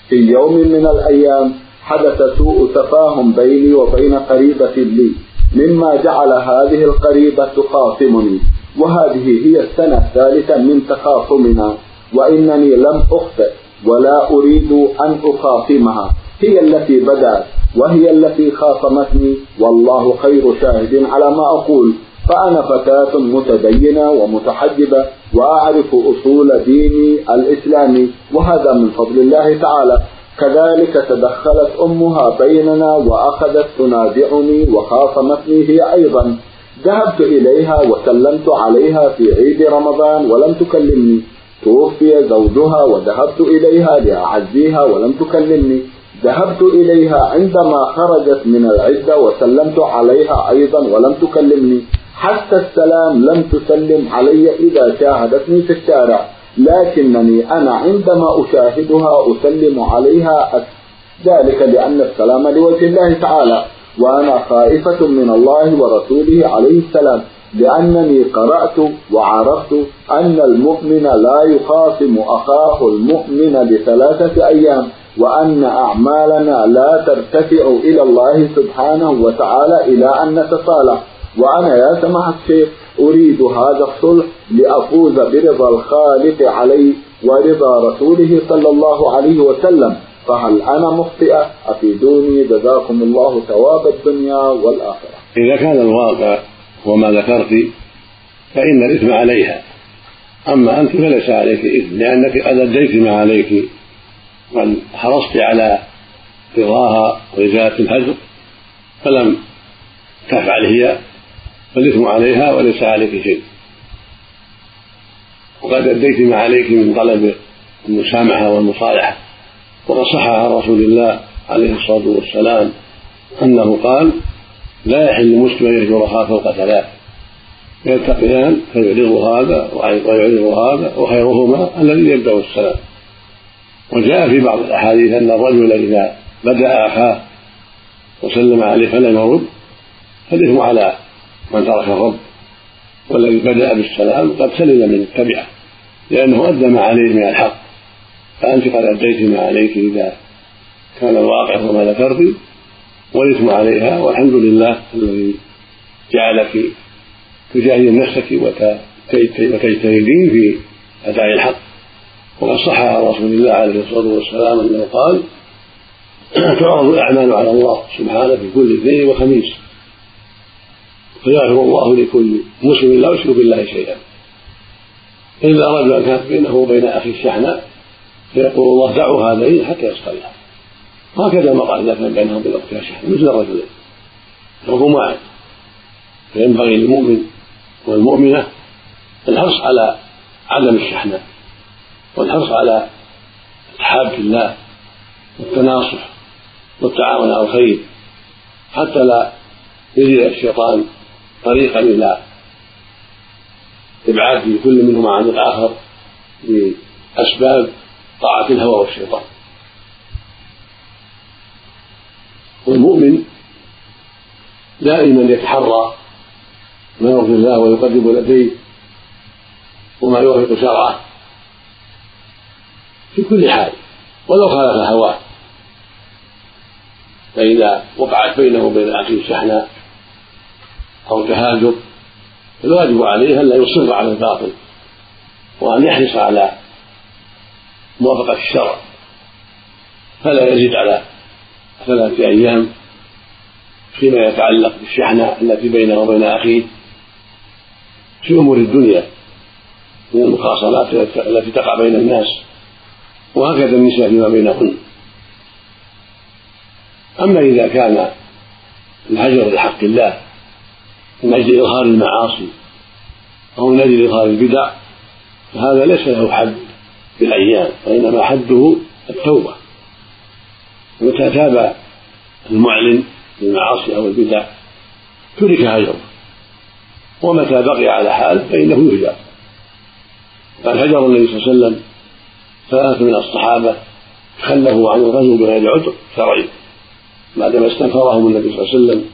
في يوم من الأيام حدث سوء تفاهم بيني وبين قريبة لي، مما جعل هذه القريبة تخاصمني، وهذه هي السنة الثالثة من تخاصمنا، وإنني لم أخطئ ولا أريد أن أخاصمها، هي التي بدأت وهي التي خاصمتني، والله خير شاهد على ما أقول. فأنا فتاة متدينة ومتحجبة وأعرف أصول ديني الإسلامي، وهذا من فضل الله تعالى. كذلك تدخلت أمها بيننا وأخذت تنازعني وخاصمتني هي أيضا. ذهبت إليها وسلمت عليها في عيد رمضان ولم تكلمني. توفي زوجها وذهبت إليها لأعزيها ولم تكلمني. ذهبت إليها عندما خرجت من العدة وسلمت عليها أيضا ولم تكلمني. حتى السلام لم تسلم علي إذا شاهدتني في الشارع، لكنني أنا عندما أشاهدها أسلم عليها، ذلك لأن السلام لوجه الله تعالى، وأنا خائفة من الله ورسوله عليه السلام، لأنني قرأت وعرفت أن المؤمن لا يخاصم أخاه المؤمن ل3 أيام، وأن أعمالنا لا ترتفع إلى الله سبحانه وتعالى إلى أن نتصالح. وأنا يا سماحة الشيخ أريد هذا الصلح لأفوز برضا الخالق علي ورضا رسوله صلى الله عليه وسلم، فهل أنا مخطئة؟ أفيدوني جزاكم الله ثواب الدنيا والآخرة. إذا كان الواقع وما ذكرت فإن الإثم عليها، أما أنت فليس عليك إثم، لأنك قد أديت ما عليك وحرصت على رضاها وإزالة الهجر، فلم تفعل هي، فالإثم عليها وليس عليك شيء. وقد أديت ما عليك من طلب المسامحة والمصالحة، وقد صح عن رسول الله عليه الصلاة والسلام أنه قال: لا يحل مسلم يهجر أخاه فوق 3، يلتقيان فيعرض هذا ويعرض هذا، وخيرهما الذي يبدأ السلام. وجاء في بعض الأحاديث أن الرجل إذا بدأ أخاه وسلم عليه فلم يرد فالإثم على من ترك الرد، والذي بدأ بالسلام قد سلم من التبعة، لأنه أدى ما عليه من الحق، فأنت قد أديت ما عليك إذا كان الواقع وما ذكرت، والإثم عليها، والحمد لله الذي جعلك تجاهد نفسك وتجتهدين في أداء الحق. وقد صح عن رسول الله عليه الصلاة والسلام أنه قال: تعرض الأعمال على الله سبحانه في كل اثنين وخميس، فيغفر الله لكل مسلم لا يشرك بالله شيئا، إلا رجلا كانت بينه وبين أخي الشحناء فيقول الله: دعوا هذين حتى يصطلحا. هكذا ما قال إذا كان بينهم بالأخت شحناء مثل الرجلين وهما، فينبغي للمؤمن والمؤمنة الحرص على عدم الشحناء، والحرص على التحاب الله والتناصح والتعاون على الخير، حتى لا يجد الشيطان طريقا إلى إبعاد كل منهما عن الآخر بأسباب طاعة الهوى والشيطان. والمؤمن دائما يتحرى ما يرضي الله ويقرب لديه وما يوافق شرعه في كل حال ولو خالف هواه. فإذا وقعت بينه وبين أخيه شحناء أو تهاجر فالواجب عليه أن لا يصر على الباطل، وأن يحرص على موافقة الشرع، فلا يزيد على 3 أيام فيما يتعلق بالشحناء التي بينه وبين أخيه في أمور الدنيا من المخاصمات التي تقع بين الناس، وهكذا النساء فيما بينهن. أما إذا كان الهجر لحق الله من أجل إظهار المعاصي أو من أجل إظهار البدع فهذا ليس له حد بالأيام، وإنما حده التوبة. متى تاب المعلن بالمعاصي أو البدع ترك هجره، ومتى بقي على حال فإنه يهجر. قال: هجر النبي صلى الله عليه وسلم 3 من الصحابة خلفوا عن الرجل بغير عذر شرعي بعدما استنفرهم النبي صلى الله عليه وسلم،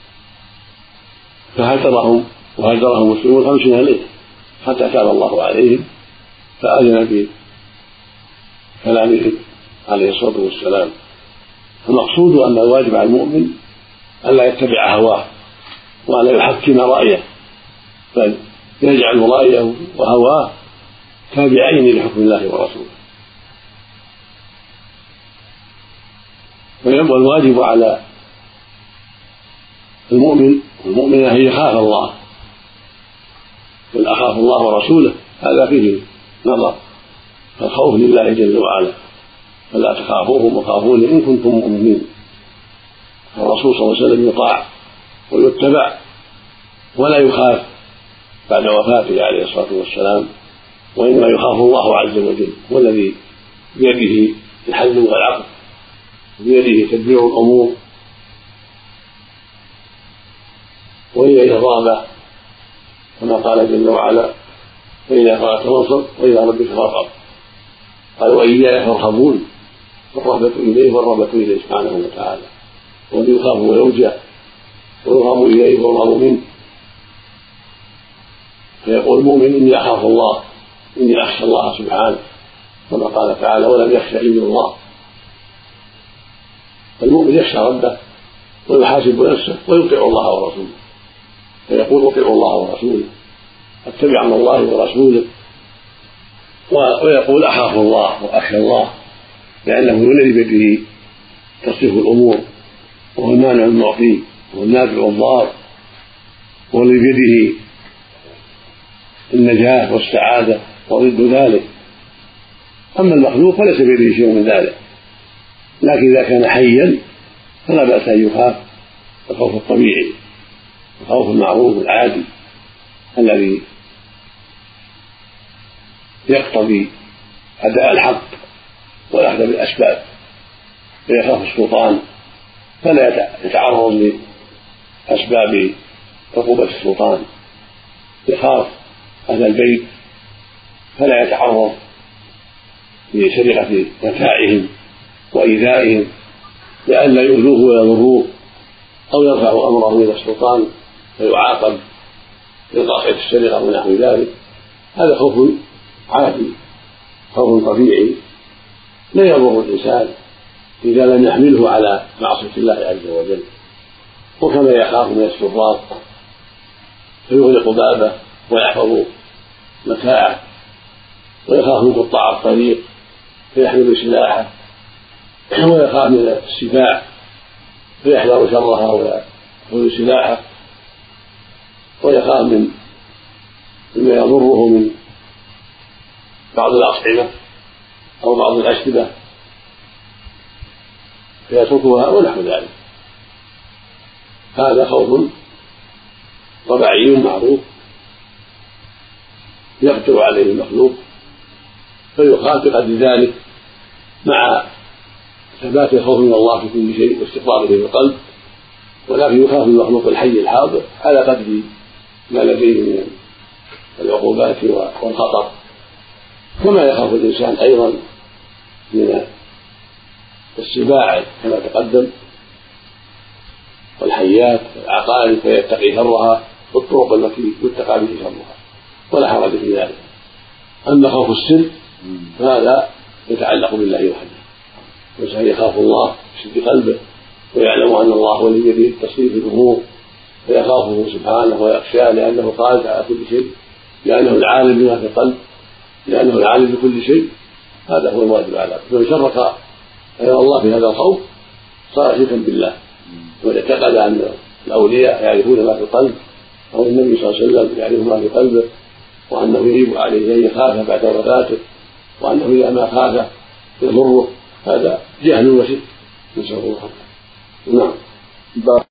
فهجرهم وهجرهم المسلمون 50 ليلة حتى تاب الله عليهم فأذن بكلامهم عليه الصلاة والسلام. المقصود أن الواجب على المؤمن ألا يتبع هواه وألا يحكم رأيه، بل يجعل رأيه وهواه تابعين لحكم الله ورسوله. والواجب على المؤمن والمؤمنة أن يخاف الله، قل أخاف الله ورسوله، هذا فيه نظر، فالخوف لله جل وعلا، فلا تخافوهم وخافون إن كنتم مؤمنين. الرسول صلى الله عليه وسلم يطاع ويتبع ولا يخاف بعد وفاته عليه الصلاة والسلام، وإنما يخاف الله عز وجل، هو الذي بيده الحل والعقد وبيده تدبير الأمور وإليه الرغبة، كما قال جل وعلا فإذا فرغت فانصب وإلى ربك فارغب. قال وإياي فارهبون، الرغبة إليه والرغبة إليه سبحانه وتعالى، والذي يخاف ويرجع ويرغب إليه ويرغب منه. فيقول المؤمن إني أخاف الله، إني أخشى الله سبحانه، كما قال تعالى ولم يخشى إلا الله. فالمؤمن يخشى ربه ويحاسب نفسه ويطيع الله ورسوله، فيقول اطيعوا الله ورسوله، اتبع امر الله ورسوله، ويقول اخاف الله واخشى الله، لانه هو الذي بيده تصريف الامور، وهو المانع المعطي، وهو النافع الضار، وهو الذي بيده النجاة والسعادة وضد ذلك. أما المخلوق فليس بيده شيء من ذلك، لكن إذا كان حيا فلا بأس أن يخاف الخوف الطبيعي، الخوف المعروف العادي الذي يقتضي أداء الحق والأخذ بالأسباب. فيخاف السلطان فلا يتعرض لأسباب عقوبة السلطان، يخاف أهل البيت فلا يتعرض لسرقة متاعهم وإيذائهم لئلا يؤذوه ويضروه، أو يرفع أمره إلى السلطان فيعاقب بقطع السرقة ونحو ذلك. هذا خوف عادي، خوف طبيعي لا يضر الإنسان إذا لم يحمله على معصية الله عز وجل. وكما يخاف من السراق فيغلق بابه ويحفظ متاعه، ويخاف من قطاع الطريق فيحمل سلاحه، ويخاف من السباع فيحذر شرها ويأخذ سلاحه، ويخاف مما يضره من بعض الأطعمة أو بعض الأشربة فيتركها ونحو ذلك. هذا خوف طبيعي معروف يخطر عليه المخلوق، فيخاف بقدر ذلك مع ثبات الخوف من الله في كل شيء واستقراره في القلب، ولكن يخاف المخلوق الحي الحاضر على قدر ما لديه من العقوبات والخطر. كما يخاف الإنسان أيضا من السباع كما تقدم والحيات والعقارب فيتقي شرها والطرق التي يتقى به شرها، ولا حرج في ذلك. أما خوف السر فهذا يتعلق بالله وحده، والإنسان يخاف الله بشد قلبه ويعلم أن الله هو الذي بيده تصريف الأمور، فيخافه سبحانه ويخشاه لأنه قادر على كل شيء، لأنه العالم بما في القلب، لأنه العالم بكل شيء. هذا هو الواجب على من شرك غير الله في هذا الخوف صار شركا بالله، واعتقد أن الأولياء يعرفون ما في القلب أو النبي صلى الله عليه وسلم يعرف ما في قلبه، وأنه يجب عليه أن يخاف بعد وفاته، وأنه إذا ما خاف يضره. هذا جهل وشرك، نسأل الله. نعم.